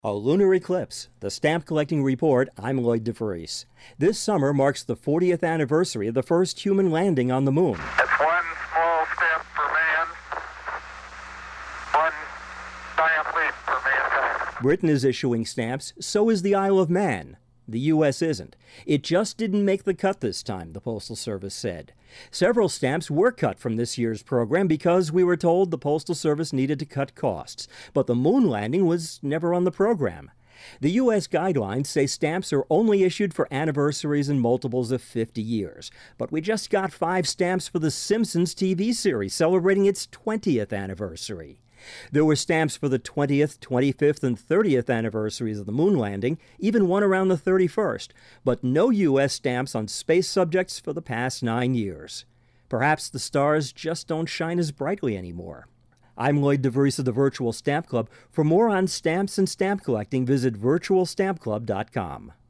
A lunar eclipse, the stamp collecting report. I'm Lloyd DeVries. This summer marks the 40th anniversary of the first human landing on the moon. It's one small step for man, one giant leap for mankind. Britain is issuing stamps, so is the Isle of Man. The U.S. isn't. It just didn't make the cut this time, the Postal Service said. Several stamps were cut from this year's program because we were told the Postal Service needed to cut costs, but the moon landing was never on the program. The U.S. guidelines say stamps are only issued for anniversaries and multiples of 50 years, but we just got 5 stamps for The Simpsons TV series celebrating its 20th anniversary. There were stamps for the 20th, 25th, and 30th anniversaries of the moon landing, even one around the 31st, but no U.S. stamps on space subjects for the past 9 years. Perhaps the stars just don't shine as brightly anymore. I'm Lloyd DeVries of the Virtual Stamp Club. For more on stamps and stamp collecting, visit virtualstampclub.com.